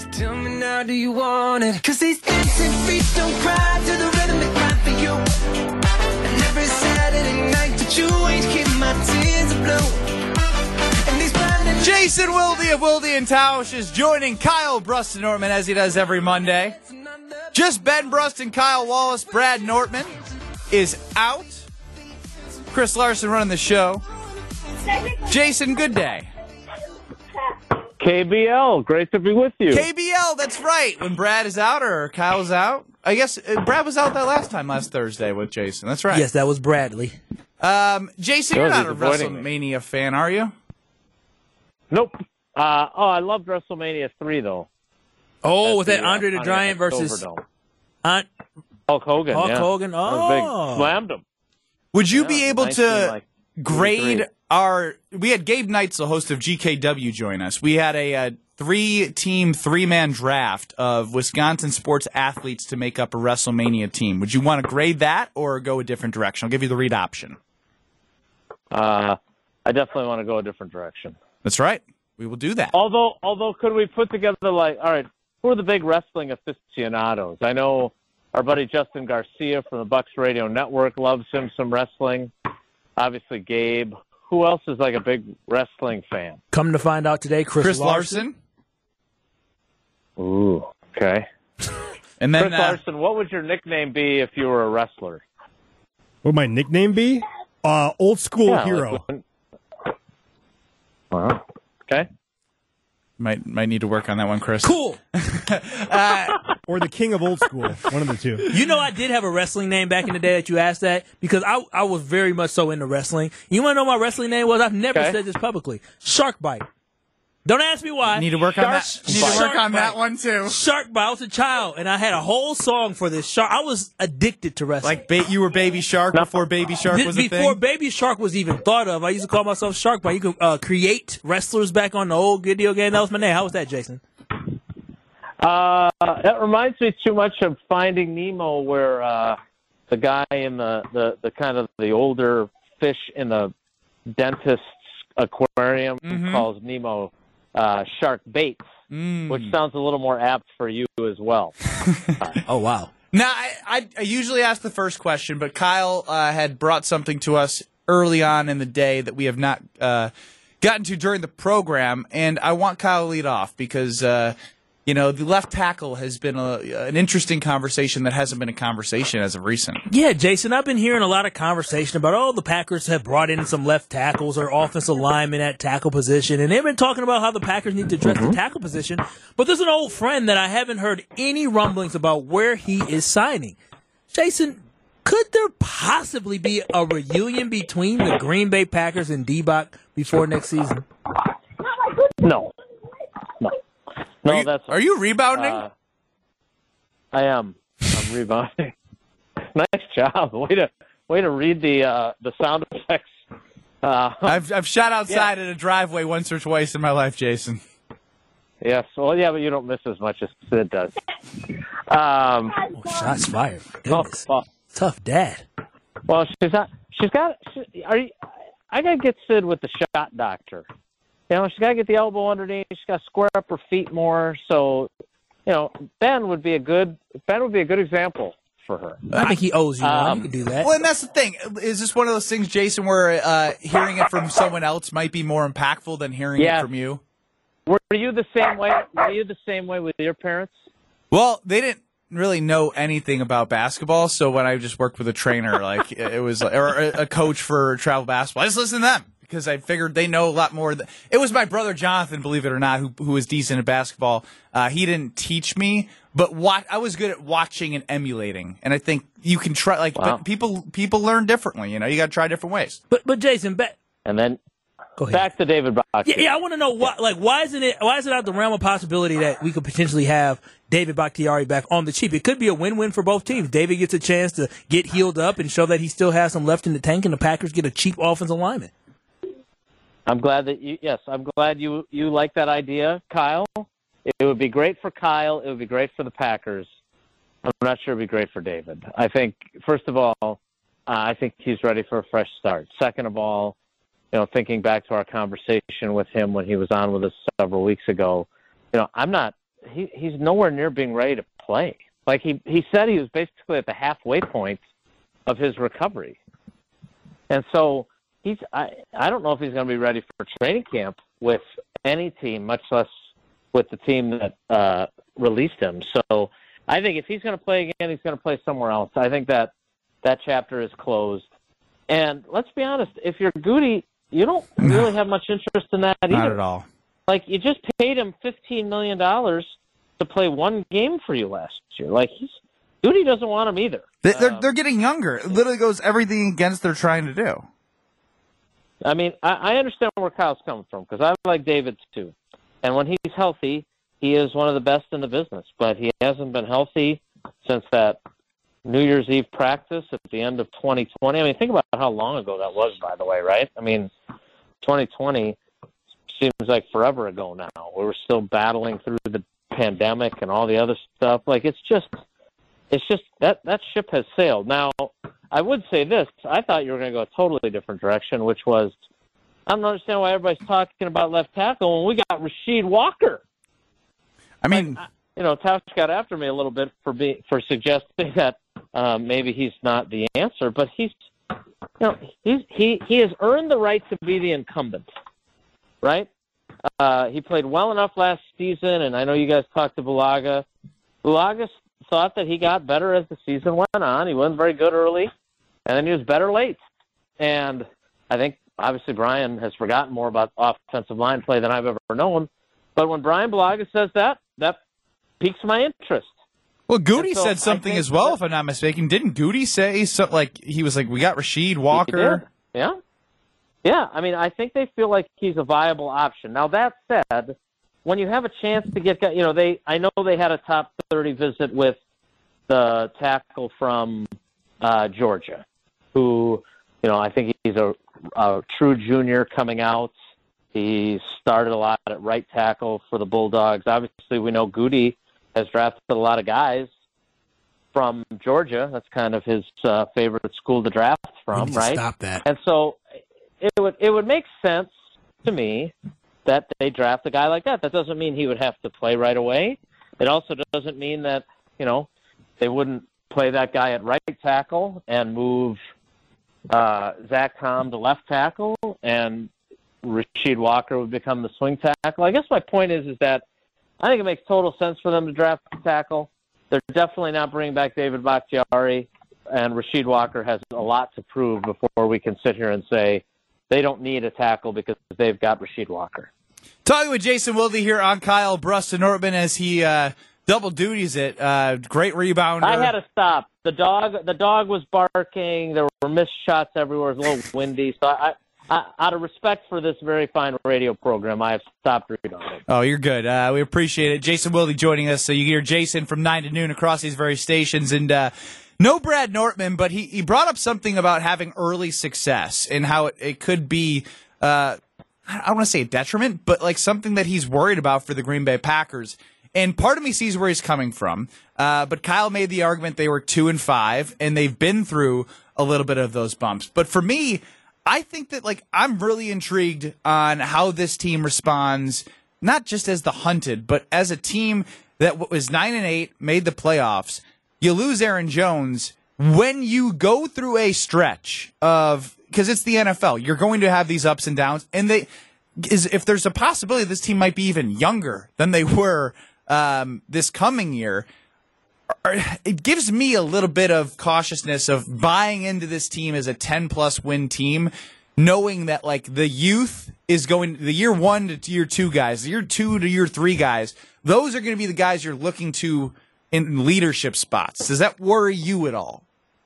Tell me now, do you want it? 'Cause these dancing feet don't cry to the rhythm they cry for you. And every Saturday night that you ain't keep my tears blue. And these blinding Jason Wilde of Wilde and Tausch is joining Kyle Bruston Nortman as he does every Monday. Just Ben Bruston, Kyle Wallace, Brad Nortman is out. Chris Larson running the show. Jason, good day. KBL, great to be with you. KBL, that's right. When Brad is out or Kyle's out. I guess Brad was out that last Thursday with Jason. That's right. Yes, that was Bradley. Jason, you're not a WrestleMania fan, are you? Nope. I loved WrestleMania 3, though. Oh, was that Andre the Giant versus Hulk Hogan? Hulk yeah. Hogan. That was big. Oh. Slammed him. Would you be able to 19, grade we had Gabe Knights, the host of GKW, join us. We had a three-team, three-man draft of Wisconsin sports athletes to make up a WrestleMania team. Would you want to grade that or go a different direction? I'll give you the read option. I definitely want to go a different direction. That's right. We will do that. Although, could we put together, all right, who are the big wrestling aficionados? I know our buddy Justin Garcia from the Bucks Radio Network loves him some wrestling. Obviously, Gabe. Who else is like a big wrestling fan? Come to find out today, Chris Larson. Ooh, okay. And then Chris Larson, what would your nickname be if you were a wrestler? What would my nickname be? Old school hero. Okay. Might need to work on that one, Chris. Cool. Or the king of old school. One of the two. You know, I did have a wrestling name back in the day that you asked that because I was very much so into wrestling. You want to know what my wrestling name was? I've never said this publicly. Shark Bite. Don't ask me why. Need to work on that. Need to work on that one too. Shark Bite. I was a child, and I had a whole song for this shark. I was addicted to wrestling. Like you were Baby Shark before Baby Shark was a thing? Before Baby Shark was even thought of, I used to call myself Shark Bite. You could create wrestlers back on the old video game. That was my name. How was that, Jason? That reminds me too much of Finding Nemo, where the guy in the kind of the older fish in the dentist's aquarium calls Nemo Shark Baits, which sounds a little more apt for you as well. Oh, wow. Now, I usually ask the first question, but Kyle had brought something to us early on in the day that we have not gotten to during the program, and I want Kyle to lead off because the left tackle has been an interesting conversation that hasn't been a conversation as of recent. Yeah, Jason, I've been hearing a lot of conversation about, the Packers have brought in some left tackles or offensive linemen at tackle position, and they've been talking about how the Packers need to address the tackle position, but there's an old friend that I haven't heard any rumblings about where he is signing. Jason, could there possibly be a reunion between the Green Bay Packers and D-Bach before next season? No. Are you rebounding? I am. I'm rebounding. Nice job. Way to read the sound effects. I've shot outside in a driveway once or twice in my life, Jason. Yes. Well, yeah, but you don't miss as much as Sid does. Shots fired. Goodness. Tough dad. Well, I gotta get Sid with the shot doctor. She's got to get the elbow underneath. She's got to square up her feet more. So, Ben would be a good example for her. I think he owes you one. You can do that. Well, and that's the thing. Is this one of those things, Jason, where hearing it from someone else might be more impactful than hearing it from you? Were you the same way? Were you the same way with your parents? Well, they didn't really know anything about basketball, so when I just worked with a trainer, like it was, or a coach for travel basketball, I just listened to them. Because I figured they know a lot more. It was my brother Jonathan, believe it or not, who was decent at basketball. He didn't teach me, but I was good at watching and emulating. And I think you can try. But people learn differently. You got to try different ways. But Jason, and then back to David Bach. Yeah, I want to know why isn't it out the realm of possibility that we could potentially have David Bakhtiari back on the cheap? It could be a win-win for both teams. David gets a chance to get healed up and show that he still has some left in the tank, and the Packers get a cheap offensive lineman. I'm glad that you like that idea, Kyle. It would be great for Kyle. It would be great for the Packers. I'm not sure it would be great for David. I think, first of all, I think he's ready for a fresh start. Second of all, thinking back to our conversation with him when he was on with us several weeks ago, I'm not he's nowhere near being ready to play. Like he said he was basically at the halfway point of his recovery. And so I don't know if he's going to be ready for training camp with any team, much less with the team that released him. So I think if he's going to play again, he's going to play somewhere else. I think that chapter is closed. And let's be honest, if you're Goody, you don't really have much interest in that either. Not at all. Like, you just paid him $15 million to play one game for you last year. Like, Goody doesn't want him either. They're getting younger. It literally goes everything against they're trying to do. I mean, I understand where Kyle's coming from because I like David too. And when he's healthy, he is one of the best in the business. But he hasn't been healthy since that New Year's Eve practice at the end of 2020. I mean, think about how long ago that was, by the way, right? I mean, 2020 seems like forever ago now. We were still battling through the pandemic and all the other stuff. Like, it's just that ship has sailed. Now, I would say this. I thought you were going to go a totally different direction, which was, I don't understand why everybody's talking about left tackle when we got Rasheed Walker. I mean, Tausch got after me a little bit for suggesting that maybe he's not the answer, but he has earned the right to be the incumbent, right? He played well enough last season, and I know you guys talked to Bulaga. Bulaga thought that he got better as the season went on. He wasn't very good early, and then he was better late. And I think, obviously, Brian has forgotten more about offensive line play than I've ever known. But when Brian Bulaga says that piques my interest. Well, Goody said something as well, if I'm not mistaken. Didn't Goody say something like he was like, we got Rasheed Walker? Yeah. Yeah, I mean, I think they feel like he's a viable option. Now, that said, when you have a chance to get, I know they had a top 30 visit with the tackle from Georgia, who, I think he's a true junior coming out. He started a lot at right tackle for the Bulldogs. Obviously, we know Goody has drafted a lot of guys from Georgia. That's kind of his favorite school to draft from, right? Stop that. And so it would make sense to me that they draft a guy like that. That doesn't mean he would have to play right away. It also doesn't mean that, they wouldn't play that guy at right tackle and move Zach Tom to left tackle and Rasheed Walker would become the swing tackle. I guess my point is that I think it makes total sense for them to draft a tackle. They're definitely not bringing back David Bakhtiari, and Rasheed Walker has a lot to prove before we can sit here and say they don't need a tackle because they've got Rasheed Walker. Talking with Jason Wilde here on Kyle Brust-Nortman as he double duties it. Great rebounder. I had to stop. The dog was barking. There were missed shots everywhere. It was a little windy. So I out of respect for this very fine radio program, I have stopped rebounding. Oh, you're good. We appreciate it. Jason Wilde joining us. So you hear Jason from 9 to noon across these various stations. And no Brad Nortman, but he brought up something about having early success and how it could be, I don't want to say a detriment, but like something that he's worried about for the Green Bay Packers. And part of me sees where he's coming from. But Kyle made the argument they were 2-5, and they've been through a little bit of those bumps. But for me, I think that I'm really intrigued on how this team responds, not just as the hunted, but as a team that was 9-8, made the playoffs. You lose Aaron Jones when you go through a stretch of, because it's the NFL, you're going to have these ups and downs, and if there's a possibility this team might be even younger than they were this coming year. It gives me a little bit of cautiousness of buying into this team as a 10-plus win team, knowing that the youth is going, the year 1 to year 2 guys, the year 2 to year 3 guys, those are going to be the guys you're looking to in leadership spots. Does that worry you at all?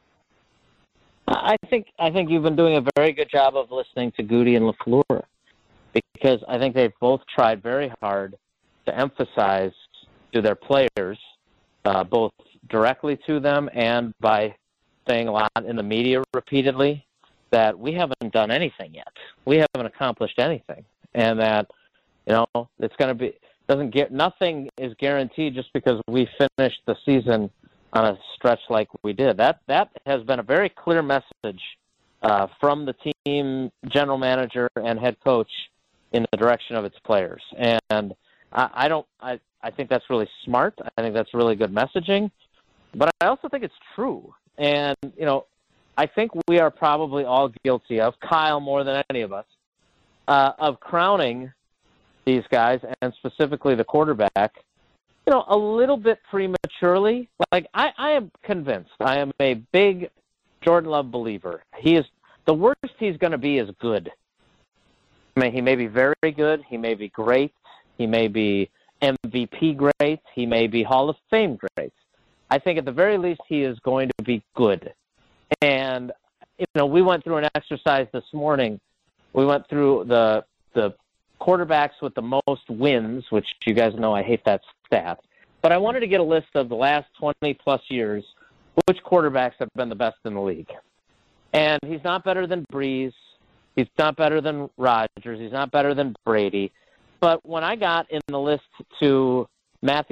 I think you've been doing a very good job of listening to Goody and LaFleur, because I think they've both tried very hard to emphasize to their players, both directly to them and by saying a lot in the media repeatedly, that we haven't done anything yet. We haven't accomplished anything. And that, it's going to be, nothing is guaranteed just because we finished the season on a stretch like we did. That has been a very clear message from the team, general manager, and head coach in the direction of its players. And I I think that's really smart. I think that's really good messaging. But I also think it's true. And, I think we are probably all guilty of, Kyle more than any of us, of crowning these guys, and specifically the quarterback, a little bit prematurely. Like, I am convinced. I am a big Jordan Love believer. He is the worst he's going to be is good. I mean, he may be very good. He may be great. He may be MVP great. He may be Hall of Fame great. I think at the very least he is going to be good. And, we went through an exercise this morning. We went through the quarterbacks with the most wins, which you guys know I hate that stat. But I wanted to get a list of the last 20-plus years, which quarterbacks have been the best in the league. And he's not better than Breeze. He's not better than Rodgers. He's not better than Brady. But when I got in the list to Matt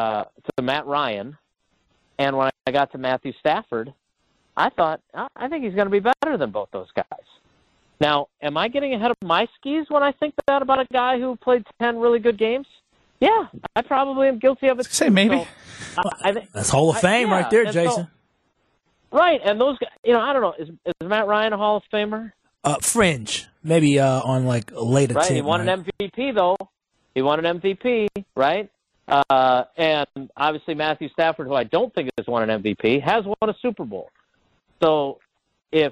Ryan, and when I got to Matthew Stafford, I thought, I think he's going to be better than both those guys. Now, am I getting ahead of my skis when I think that about a guy who played 10 really good games? Yeah, I probably am guilty of it. Say maybe. So, that's Hall of Fame right there, Jason. So, right, and those guys, I don't know, is Matt Ryan a Hall of Famer? Fringe, maybe on like a late attempt. Right, he won an MVP though. He won an MVP, right? And obviously Matthew Stafford, who I don't think has won an MVP, has won a Super Bowl. So if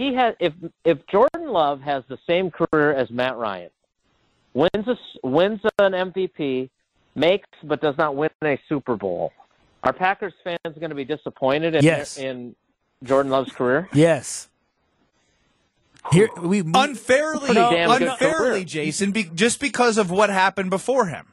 Jordan Love has the same career as Matt Ryan, wins an MVP, makes but does not win a Super Bowl, are Packers fans going to be disappointed in Jordan Love's career? Yes. Here unfairly, Jason, just because of what happened before him.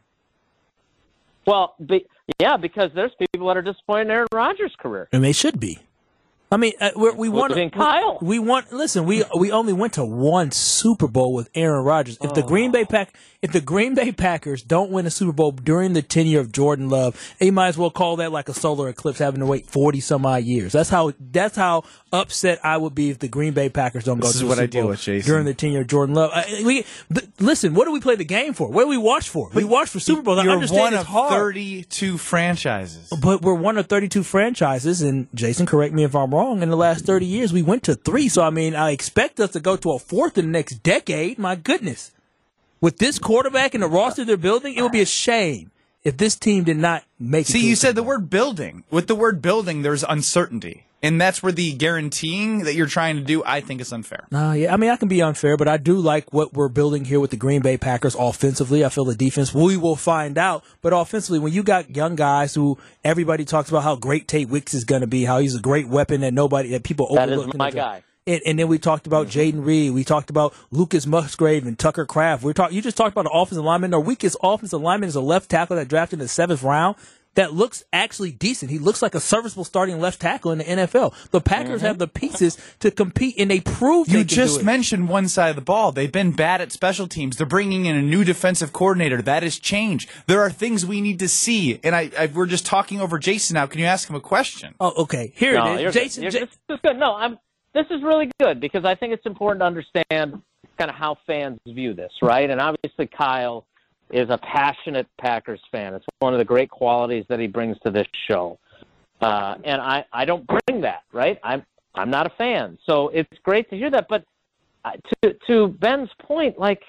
Well, because there's people that are disappointed in Aaron Rodgers' career, and they should be. I mean, we won. Kyle. We listen, we only went to one Super Bowl with Aaron Rodgers. If the Green Bay Packers don't win a Super Bowl during the tenure of Jordan Love, you might as well call that like a solar eclipse, having to wait 40 some odd years. That's how upset I would be if the Green Bay Packers don't go to the Super Bowl during the tenure of Jordan Love. Listen, what do we play the game for? What do we watch for? We watch for Super Bowls. I understand one of 32 franchises, but we're one of 32 franchises. And Jason, correct me if I'm wrong. In the last 30 years, we went to 3. So, I mean, I expect us to go to a 4th in the next decade. My goodness. With this quarterback and the roster they're building, it would be a shame if this team did not make it. See, you said the word building. With the word building, there's uncertainty. And that's where the guaranteeing that you're trying to do, I think, is unfair. Yeah, I mean, I can be unfair, but I do like what we're building here with the Green Bay Packers offensively. I feel the defense, we will find out. But offensively, when you got young guys who everybody talks about how great Tate Wicks is going to be, how he's a great weapon that people overlook. That is my guy. And then we talked about Jaden Reed. We talked about Lucas Musgrave and Tucker Kraft. You just talked about the offensive lineman. Our weakest offensive lineman is a left tackle that drafted in the 7th round. That looks actually decent. He looks like a serviceable starting left tackle in the NFL. The Packers have the pieces to compete, and they prove they can do it. You just mentioned one side of the ball. They've been bad at special teams. They're bringing in a new defensive coordinator. That has changed. There are things we need to see, and we're just talking over Jason now. Can you ask him a question? Oh, okay. Here it is. Jason. This is good. No, this is really good because I think it's important to understand kind of how fans view this, right? And obviously Kyle is a passionate Packers fan. It's one of the great qualities that he brings to this show. And I don't bring that, right? I'm not a fan. So it's great to hear that. But to Ben's point, like,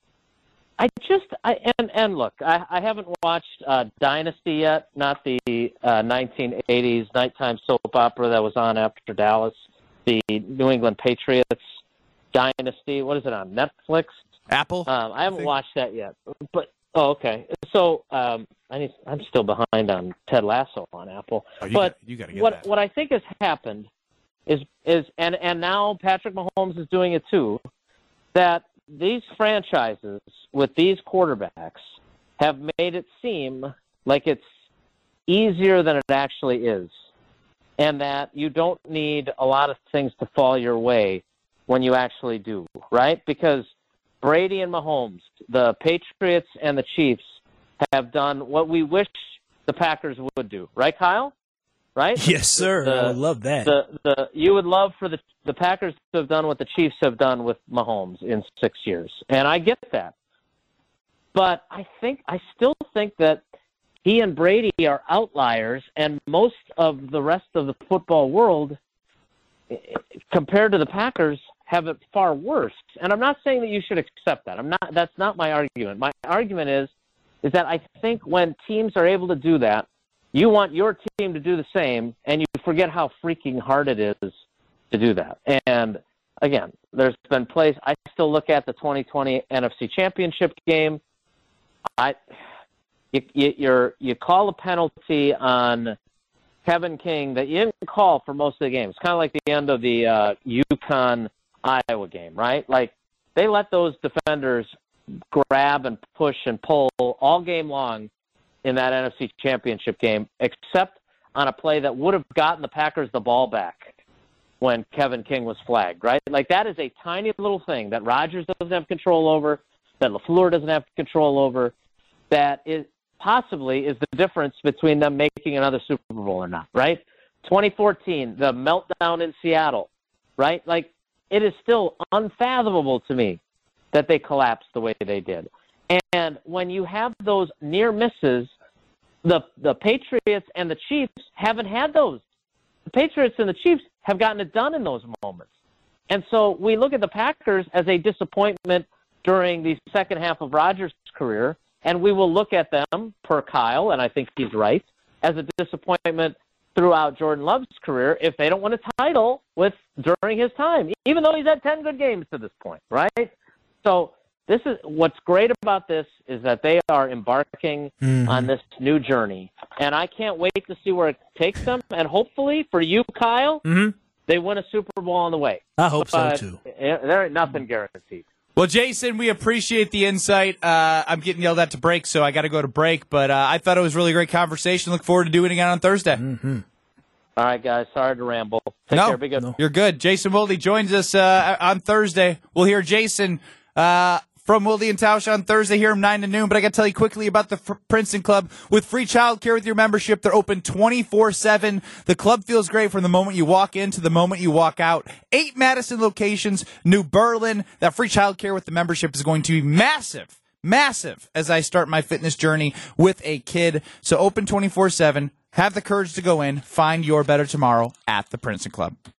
look, I haven't watched Dynasty yet, not the 1980s nighttime soap opera that was on after Dallas, the New England Patriots Dynasty. What is it on Netflix? Apple? I haven't watched that yet. But okay. So I'm still behind on Ted Lasso on Apple. You got to get that. What I think has happened is and now Patrick Mahomes is doing it too, that these franchises with these quarterbacks have made it seem like it's easier than it actually is, and that you don't need a lot of things to fall your way when you actually do, right? Because Brady and Mahomes, the Patriots and the Chiefs have done what we wish the Packers would do, right, Kyle? Right? Yes, sir. I would love that. You would love for the Packers to have done what the Chiefs have done with Mahomes in 6 years, and I get that. But I still think that he and Brady are outliers, and most of the rest of the football world, compared to the Packers, have it far worse. And I'm not saying that you should accept that. That's not my argument. My argument is that I think when teams are able to do that, you want your team to do the same, and you forget how freaking hard it is to do that. And again, there's been plays. I still look at the 2020 NFC Championship game. You call a penalty on Kevin King that you didn't call for most of the game. It's kind of like the end of the UConn-Iowa game, right? Like, they let those defenders grab and push and pull all game long in that NFC Championship game, except on a play that would have gotten the Packers the ball back when Kevin King was flagged, right? Like, that is a tiny little thing that Rodgers doesn't have control over, that LaFleur doesn't have control over, that is possibly is the difference between them making another Super Bowl or not, right? 2014, the meltdown in Seattle, right? Like, it is still unfathomable to me that they collapsed the way they did. And when you have those near misses, the Patriots and the Chiefs haven't had those. The Patriots and the Chiefs have gotten it done in those moments. And so we look at the Packers as a disappointment during the second half of Rodgers' career, and we will look at them, per Kyle, and I think he's right, as a disappointment throughout Jordan Love's career if they don't win a title during his time, even though he's had 10 good games to this point, right? So this is what's great about this is that they are embarking on this new journey, and I can't wait to see where it takes them. And hopefully for you, Kyle, they win a Super Bowl on the way. I hope so too. There ain't nothing guaranteed. Well, Jason, we appreciate the insight. I'm getting yelled at to break, so I got to go to break. But I thought it was a really great conversation. Look forward to doing it again on Thursday. All right, guys. Sorry to ramble. Take care. Be good. No. You're good. Jason Wilde joins us on Thursday. We'll hear Jason from Wilde and Tausch on Thursday here from 9 to noon. But I got to tell you quickly about the Princeton Club. With free childcare with your membership, they're open 24/7. The club feels great from the moment you walk in to the moment you walk out. 8 Madison locations, New Berlin. That free childcare with the membership is going to be massive, massive as I start my fitness journey with a kid. So open 24/7. Have the courage to go in. Find your better tomorrow at the Princeton Club.